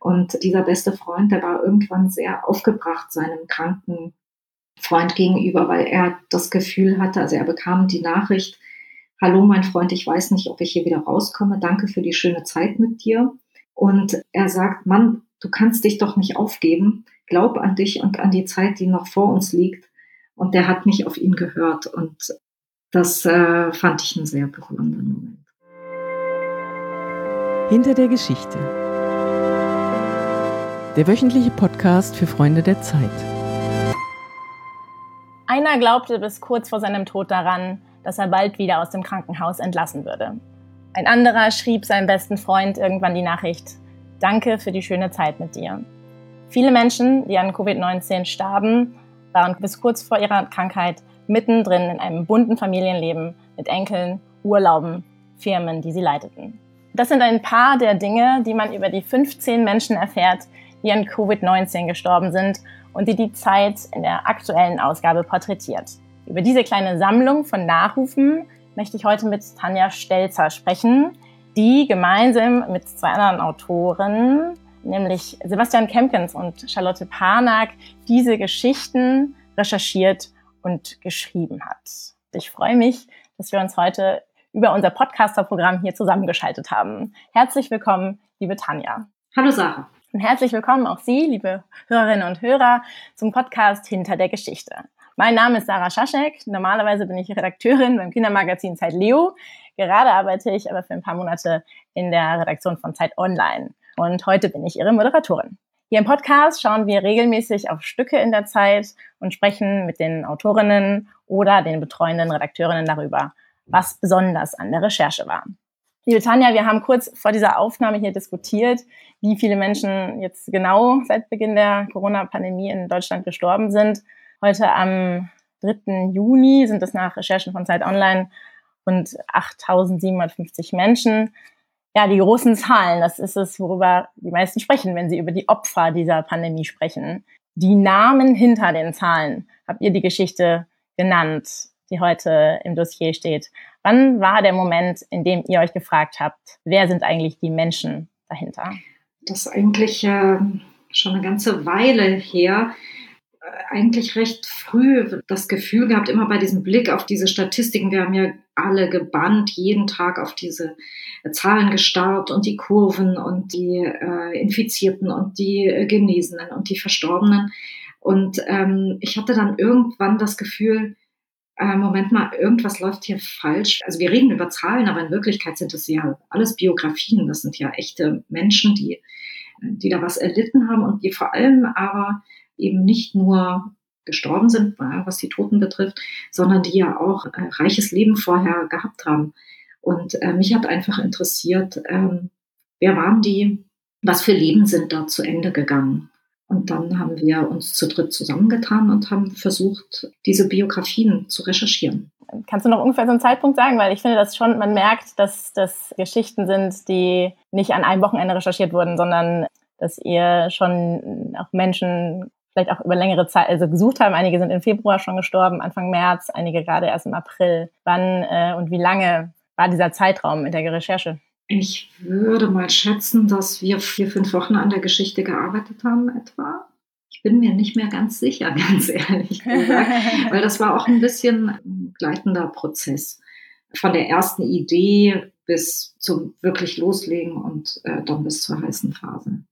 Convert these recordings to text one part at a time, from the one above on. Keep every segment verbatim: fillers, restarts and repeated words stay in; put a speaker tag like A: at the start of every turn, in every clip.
A: Und dieser beste Freund, der war irgendwann sehr aufgebracht seinem kranken Freund gegenüber, weil er das Gefühl hatte, also er bekam die Nachricht: Hallo mein Freund, ich weiß nicht, ob ich hier wieder rauskomme, danke für die schöne Zeit mit dir. Und er sagt: Mann, du kannst dich doch nicht aufgeben, glaub an dich und an die Zeit, die noch vor uns liegt. Und der hat nicht auf ihn gehört, und das äh, fand ich einen sehr berührenden Moment.
B: Hinter der Geschichte. Der wöchentliche Podcast für Freunde der Zeit.
C: Einer glaubte bis kurz vor seinem Tod daran, dass er bald wieder aus dem Krankenhaus entlassen würde. Ein anderer schrieb seinem besten Freund irgendwann die Nachricht: Danke für die schöne Zeit mit dir. Viele Menschen, die an Covid neunzehn starben, waren bis kurz vor ihrer Krankheit mittendrin in einem bunten Familienleben mit Enkeln, Urlauben, Firmen, die sie leiteten. Das sind ein paar der Dinge, die man über die fünfzehn Menschen erfährt, die an Covid neunzehn gestorben sind und die die Zeit in der aktuellen Ausgabe porträtiert. Über diese kleine Sammlung von Nachrufen möchte ich heute mit Tanja Stelzer sprechen, die gemeinsam mit zwei anderen Autoren, nämlich Sebastian Kempkens und Charlotte Parnack, diese Geschichten recherchiert und geschrieben hat. Ich freue mich, dass wir uns heute über unser Podcaster-Programm hier zusammengeschaltet haben. Herzlich willkommen, liebe Tanja.
A: Hallo Sarah.
C: Und herzlich willkommen auch Sie, liebe Hörerinnen und Hörer, zum Podcast Hinter der Geschichte. Mein Name ist Sarah Schaschek. Normalerweise bin ich Redakteurin beim Kindermagazin Zeit Leo. Gerade arbeite ich aber für ein paar Monate in der Redaktion von Zeit Online. Und heute bin ich Ihre Moderatorin. Hier im Podcast schauen wir regelmäßig auf Stücke in der Zeit und sprechen mit den Autorinnen oder den betreuenden Redakteurinnen darüber, was besonders an der Recherche war. Liebe Tanja, wir haben kurz vor dieser Aufnahme hier diskutiert, wie viele Menschen jetzt genau seit Beginn der Corona-Pandemie in Deutschland gestorben sind. Heute am dritten Juni sind es nach Recherchen von Zeit Online rund achttausendsiebenhundertfünfzig Menschen. Ja, die großen Zahlen, das ist es, worüber die meisten sprechen, wenn sie über die Opfer dieser Pandemie sprechen. Die Namen hinter den Zahlen habt ihr die Geschichte genannt, die heute im Dossier steht. Wann war der Moment, in dem ihr euch gefragt habt, wer sind eigentlich die Menschen dahinter?
A: Das ist eigentlich äh, schon eine ganze Weile her. Äh, eigentlich recht früh das Gefühl gehabt, immer bei diesem Blick auf diese Statistiken, wir haben ja alle gebannt, jeden Tag auf diese äh, Zahlen gestarrt und die Kurven und die äh, Infizierten und die äh, Genesenen und die Verstorbenen. Und ähm, ich hatte dann irgendwann das Gefühl, Äh, Moment mal, irgendwas läuft hier falsch. Also wir reden über Zahlen, aber in Wirklichkeit sind es ja alles Biografien. Das sind ja echte Menschen, die, die da was erlitten haben und die vor allem aber eben nicht nur gestorben sind, was die Toten betrifft, sondern die ja auch ein reiches Leben vorher gehabt haben. Und äh, mich hat einfach interessiert, äh, wer waren die, was für Leben sind da zu Ende gegangen? Und dann haben wir uns zu dritt zusammengetan und haben versucht, diese Biografien zu recherchieren.
C: Kannst du noch ungefähr so einen Zeitpunkt sagen? Weil ich finde, dass schon, man merkt, dass das Geschichten sind, die nicht an einem Wochenende recherchiert wurden, sondern dass ihr schon auch Menschen vielleicht auch über längere Zeit also gesucht haben. Einige sind im Februar schon gestorben, Anfang März, einige gerade erst im April. Wann äh, und wie lange war dieser Zeitraum in der Recherche?
A: Ich würde mal schätzen, dass wir vier, fünf Wochen an der Geschichte gearbeitet haben etwa. Ich bin mir nicht mehr ganz sicher, ganz ehrlich gesagt, weil das war auch ein bisschen ein gleitender Prozess. Von der ersten Idee bis zum wirklich Loslegen und äh, dann bis zur heißen Phase.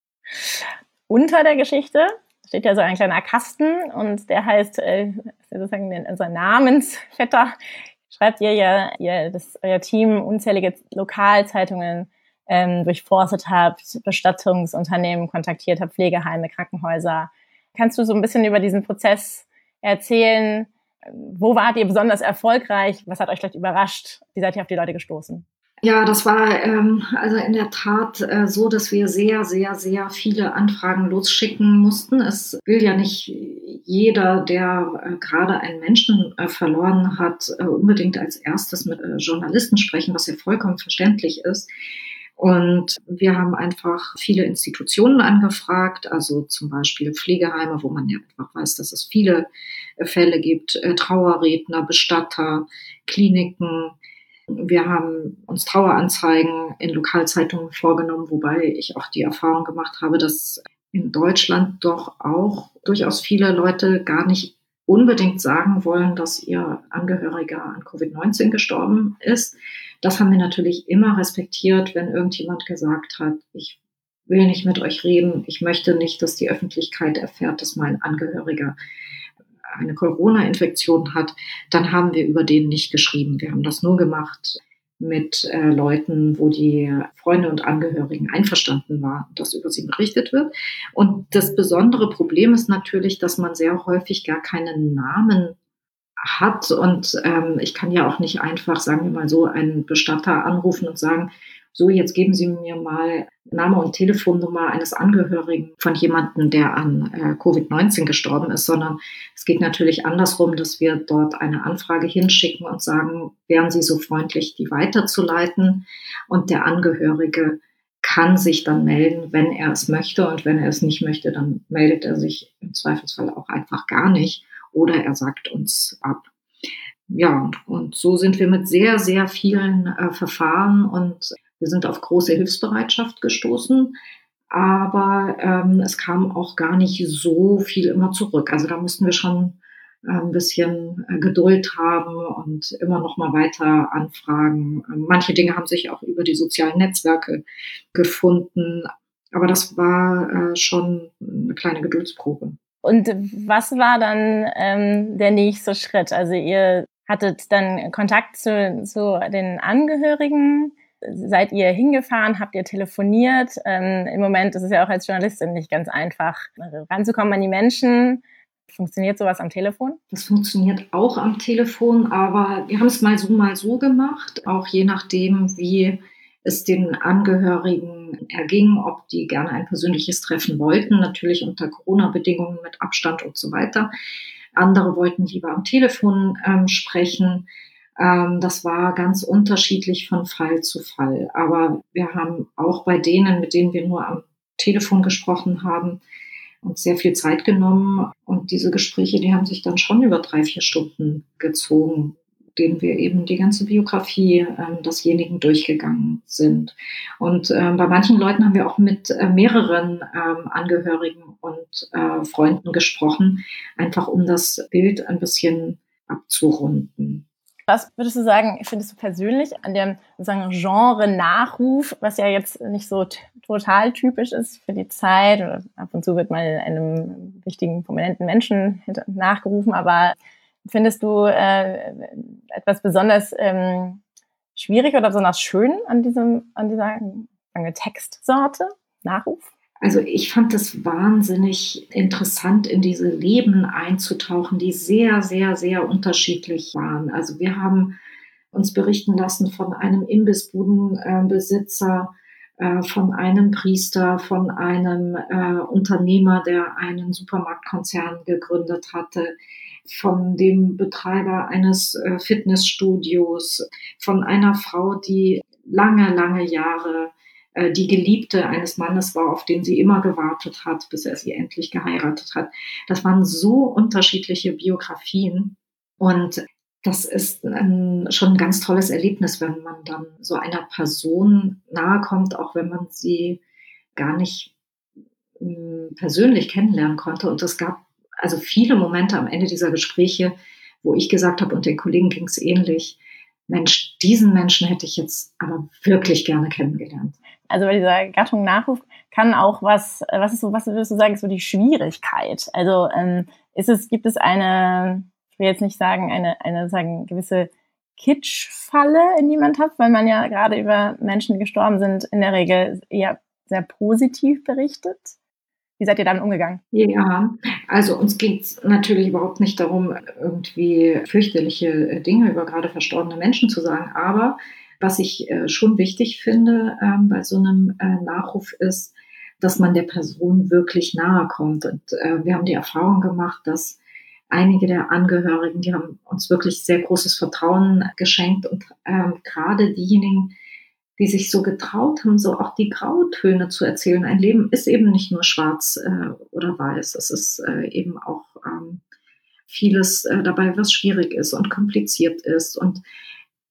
C: Unter der Geschichte steht ja so ein kleiner Kasten und der heißt äh, sozusagen unser Namensvetter. Schreibt ihr ja, ihr, das, euer Team unzählige Lokalzeitungen ähm, durchforstet habt, Bestattungsunternehmen kontaktiert habt, Pflegeheime, Krankenhäuser. Kannst du so ein bisschen über diesen Prozess erzählen? Wo wart ihr besonders erfolgreich? Was hat euch vielleicht überrascht? Wie seid ihr auf die Leute gestoßen?
A: Ja, das war ähm, also in der Tat äh, so, dass wir sehr, sehr, sehr viele Anfragen losschicken mussten. Es will ja nicht jeder, der äh, gerade einen Menschen äh, verloren hat, äh, unbedingt als erstes mit äh, Journalisten sprechen, was ja vollkommen verständlich ist. Und wir haben einfach viele Institutionen angefragt, also zum Beispiel Pflegeheime, wo man ja einfach weiß, dass es viele äh, Fälle gibt, äh, Trauerredner, Bestatter, Kliniken, Wir haben uns Traueranzeigen in Lokalzeitungen vorgenommen, wobei ich auch die Erfahrung gemacht habe, dass in Deutschland doch auch durchaus viele Leute gar nicht unbedingt sagen wollen, dass ihr Angehöriger an Covid neunzehn gestorben ist. Das haben wir natürlich immer respektiert, wenn irgendjemand gesagt hat, ich will nicht mit euch reden, ich möchte nicht, dass die Öffentlichkeit erfährt, dass mein Angehöriger eine Corona-Infektion hat, dann haben wir über den nicht geschrieben. Wir haben das nur gemacht mit äh, Leuten, wo die Freunde und Angehörigen einverstanden waren, dass über sie berichtet wird. Und das besondere Problem ist natürlich, dass man sehr häufig gar keinen Namen hat. Und ähm, ich kann ja auch nicht einfach, sagen wir mal so, einen Bestatter anrufen und sagen, so, jetzt geben Sie mir mal Name und Telefonnummer eines Angehörigen von jemandem, der an äh, Covid neunzehn gestorben ist, sondern es geht natürlich andersrum, dass wir dort eine Anfrage hinschicken und sagen, wären Sie so freundlich, die weiterzuleiten, und der Angehörige kann sich dann melden, wenn er es möchte, und wenn er es nicht möchte, dann meldet er sich im Zweifelsfall auch einfach gar nicht oder er sagt uns ab. Ja, und, und so sind wir mit sehr, sehr vielen äh, Verfahren, und wir sind auf große Hilfsbereitschaft gestoßen, aber ähm, es kam auch gar nicht so viel immer zurück. Also da mussten wir schon äh, ein bisschen äh, Geduld haben und immer noch mal weiter anfragen. Ähm, manche Dinge haben sich auch über die sozialen Netzwerke gefunden, aber das war äh, schon eine kleine Geduldsprobe.
C: Und was war dann ähm, der nächste Schritt? Also ihr hattet dann Kontakt zu, zu den Angehörigen. Seid ihr hingefahren? Habt ihr telefoniert? Ähm, Im Moment ist es ja auch als Journalistin nicht ganz einfach, ranzukommen an die Menschen. Funktioniert sowas am Telefon?
A: Das funktioniert auch am Telefon, aber wir haben es mal so, mal so gemacht, auch je nachdem, wie es den Angehörigen erging, ob die gerne ein persönliches Treffen wollten, natürlich unter Corona-Bedingungen mit Abstand und so weiter. Andere wollten lieber am Telefon ähm, sprechen. Ähm, das war ganz unterschiedlich von Fall zu Fall. Aber wir haben auch bei denen, mit denen wir nur am Telefon gesprochen haben, uns sehr viel Zeit genommen. Und diese Gespräche, die haben sich dann schon über drei, vier Stunden gezogen, denen wir eben die ganze Biografie äh, desjenigen durchgegangen sind. Und äh, bei manchen Leuten haben wir auch mit äh, mehreren äh, Angehörigen und äh, Freunden gesprochen, einfach um das Bild ein bisschen abzurunden.
C: Was würdest du sagen, findest du persönlich an dem sozusagen Genre Nachruf, was ja jetzt nicht so t- total typisch ist für die Zeit, oder ab und zu wird mal einem wichtigen, prominenten Menschen nachgerufen, aber findest du äh, etwas besonders ähm, schwierig oder besonders schön an diesem, an dieser sagen wir, Textsorte, Nachruf?
A: Also ich fand es wahnsinnig interessant, in diese Leben einzutauchen, die sehr, sehr, sehr unterschiedlich waren. Also wir haben uns berichten lassen von einem Imbissbudenbesitzer, äh, von einem Priester, von einem äh, Unternehmer, der einen Supermarktkonzern gegründet hatte, von dem Betreiber eines äh, Fitnessstudios, von einer Frau, die lange, lange Jahre die Geliebte eines Mannes war, auf den sie immer gewartet hat, bis er sie endlich geheiratet hat. Das waren so unterschiedliche Biografien, und das ist ein, schon ein ganz tolles Erlebnis, wenn man dann so einer Person nahe kommt, auch wenn man sie gar nicht mh, persönlich kennenlernen konnte. Und es gab also viele Momente am Ende dieser Gespräche, wo ich gesagt habe, und den Kollegen ging es ähnlich, Mensch, diesen Menschen hätte ich jetzt aber wirklich gerne kennengelernt.
C: Also bei dieser Gattung Nachruf kann auch was, was ist so, was würdest du sagen, ist so die Schwierigkeit? Also ähm, ist es, gibt es eine, ich will jetzt nicht sagen, eine, eine sagen gewisse Kitschfalle, in die man tappt, weil man ja gerade über Menschen, die gestorben sind, in der Regel eher sehr positiv berichtet. Wie seid ihr damit umgegangen?
A: Ja, also uns geht es natürlich überhaupt nicht darum, irgendwie fürchterliche Dinge über gerade verstorbene Menschen zu sagen. Aber was ich äh, schon wichtig finde äh, bei so einem äh, Nachruf ist, dass man der Person wirklich nahe kommt. Und äh, wir haben die Erfahrung gemacht, dass einige der Angehörigen, die haben uns wirklich sehr großes Vertrauen geschenkt. Und äh, gerade diejenigen, die sich so getraut haben, so auch die Grautöne zu erzählen. Ein Leben ist eben nicht nur schwarz äh, oder weiß. Es ist äh, eben auch ähm, vieles äh, dabei, was schwierig ist und kompliziert ist. Und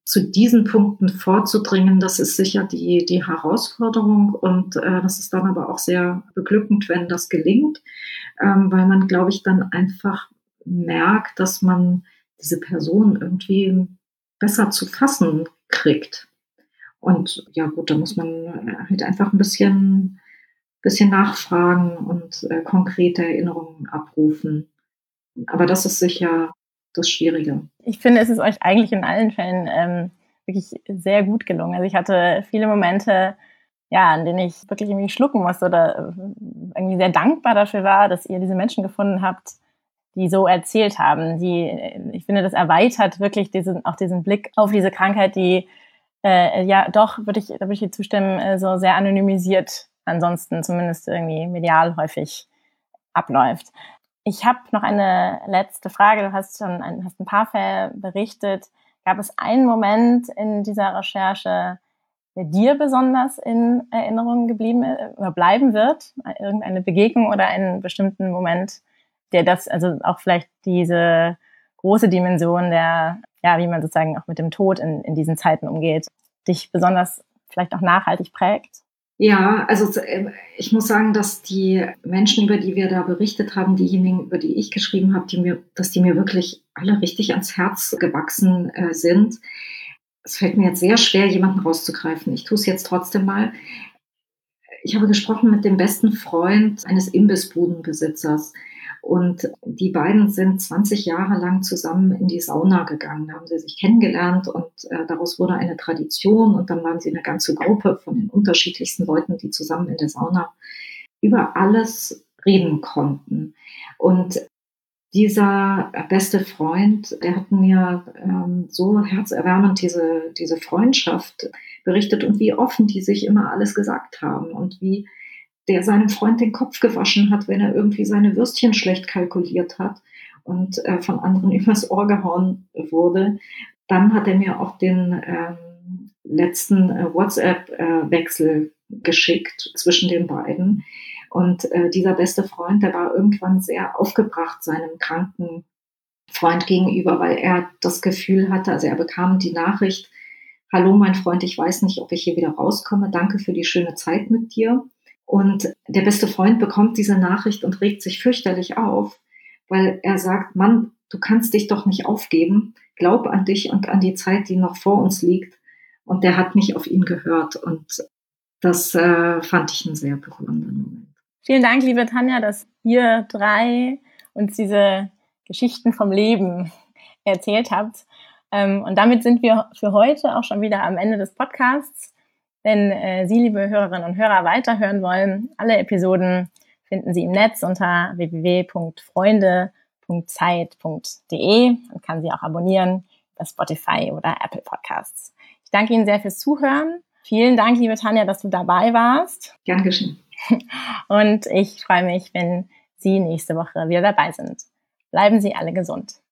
A: zu diesen Punkten vorzudringen, das ist sicher die, die Herausforderung und äh, das ist dann aber auch sehr beglückend, wenn das gelingt, ähm, weil man, glaube ich, dann einfach merkt, dass man diese Person irgendwie besser zu fassen kriegt. Und ja gut, da muss man halt einfach ein bisschen, bisschen nachfragen und äh, konkrete Erinnerungen abrufen. Aber das ist sicher das Schwierige.
C: Ich finde, es ist euch eigentlich in allen Fällen ähm, wirklich sehr gut gelungen. Also ich hatte viele Momente, ja, an denen ich wirklich irgendwie schlucken musste oder irgendwie sehr dankbar dafür war, dass ihr diese Menschen gefunden habt, die so erzählt haben. Die, ich finde, das erweitert wirklich diesen, auch diesen Blick auf diese Krankheit, die äh, ja doch, würde ich, da würde ich dir zustimmen, äh, so sehr anonymisiert ansonsten zumindest irgendwie medial häufig abläuft. Ich habe noch eine letzte Frage. Du hast schon ein, hast ein paar Fälle berichtet. Gab es einen Moment in dieser Recherche, der dir besonders in Erinnerung geblieben oder bleiben wird? Irgendeine Begegnung oder einen bestimmten Moment, der das, also auch vielleicht diese große Dimension der, ja, wie man sozusagen auch mit dem Tod in, in diesen Zeiten umgeht, dich besonders vielleicht auch nachhaltig prägt?
A: Ja, also ich muss sagen, dass die Menschen, über die wir da berichtet haben, diejenigen, über die ich geschrieben habe, die mir, dass die mir wirklich alle richtig ans Herz gewachsen äh, sind. Es fällt mir jetzt sehr schwer, jemanden rauszugreifen. Ich tue es jetzt trotzdem mal. Ich habe gesprochen mit dem besten Freund eines Imbissbudenbesitzers. Und die beiden sind zwanzig Jahre lang zusammen in die Sauna gegangen. Da haben sie sich kennengelernt und äh, daraus wurde eine Tradition. Und dann waren sie eine ganze Gruppe von den unterschiedlichsten Leuten, die zusammen in der Sauna über alles reden konnten. Und dieser beste Freund, der hat mir ähm, so herzerwärmend diese, diese Freundschaft berichtet und wie offen die sich immer alles gesagt haben und wie der seinem Freund den Kopf gewaschen hat, wenn er irgendwie seine Würstchen schlecht kalkuliert hat und äh, von anderen übers Ohr gehauen wurde. Dann hat er mir auch den ähm, letzten äh, WhatsApp-Wechsel äh, geschickt zwischen den beiden. Und äh, dieser beste Freund, der war irgendwann sehr aufgebracht seinem kranken Freund gegenüber, weil er das Gefühl hatte, also er bekam die Nachricht: Hallo mein Freund, ich weiß nicht, ob ich hier wieder rauskomme, danke für die schöne Zeit mit dir. Und der beste Freund bekommt diese Nachricht und regt sich fürchterlich auf, weil er sagt: Mann, du kannst dich doch nicht aufgeben, glaub an dich und an die Zeit, die noch vor uns liegt. Und der hat nicht auf ihn gehört und das äh, fand ich einen sehr berührenden Moment.
C: Vielen Dank, liebe Tanja, dass ihr drei uns diese Geschichten vom Leben erzählt habt. Und damit sind wir für heute auch schon wieder am Ende des Podcasts. Wenn äh, Sie, liebe Hörerinnen und Hörer, weiterhören wollen, alle Episoden finden Sie im Netz unter w w w punkt freunde punkt zeit punkt d e und kann sie auch abonnieren bei Spotify oder Apple Podcasts. Ich danke Ihnen sehr fürs Zuhören. Vielen Dank, liebe Tanja, dass du dabei warst.
A: Gern geschehen.
C: Und ich freue mich, wenn Sie nächste Woche wieder dabei sind. Bleiben Sie alle gesund.